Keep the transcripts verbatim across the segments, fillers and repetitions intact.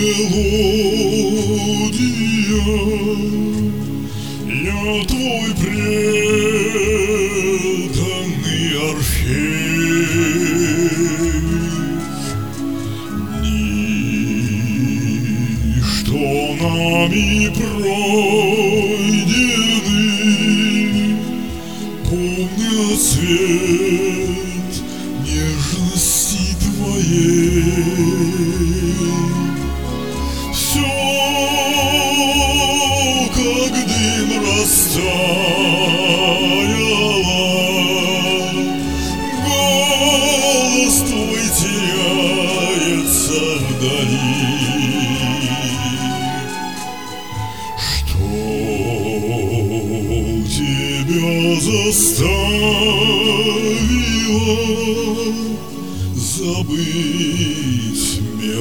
мелодия, я твой преданный Орфей. Ничто нами пройдены, помня цвет нежности твоей. Все, как дым, растаяло, голос твой теряется вдали. Что тебя заставило забыть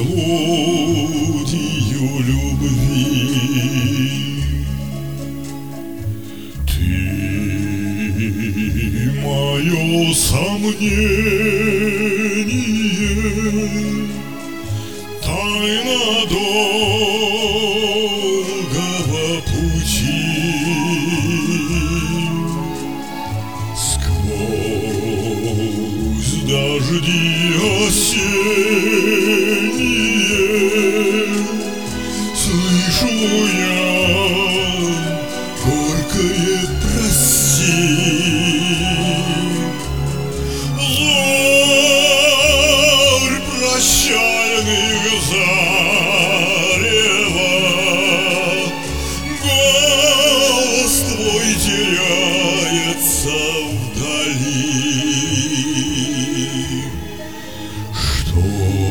мелодию любви? Ты мое сомнение, тайна долгого пути. Сквозь дожди осенние слышу я горькое прости. Зорь прощальных зарева, голос твой теряется вдали. Что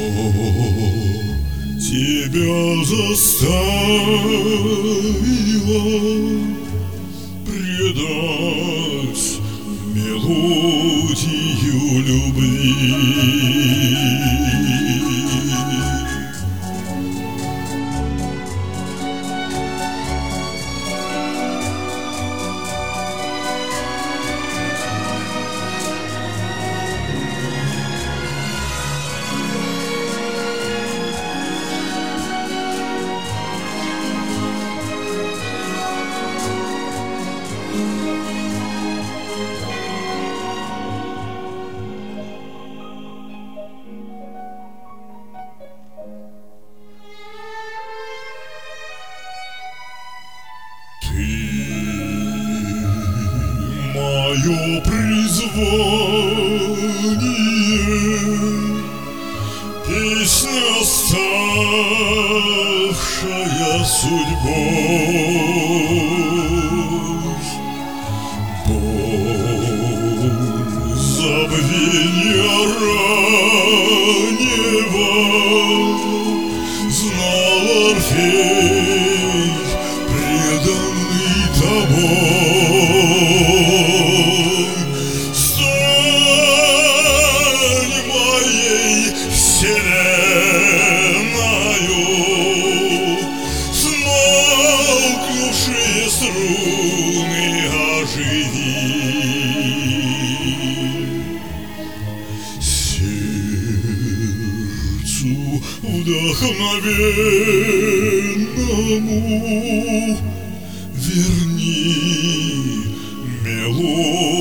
тебя заставило предать мелодию любви? Ты мое призвание, песня, ставшая судьбой. Боль забвенья раннего знал Орфей, преданный тобой. Стань моей вселенною, смолкнувшие струны оживи. Сердцу вдохновенному верни мелодию.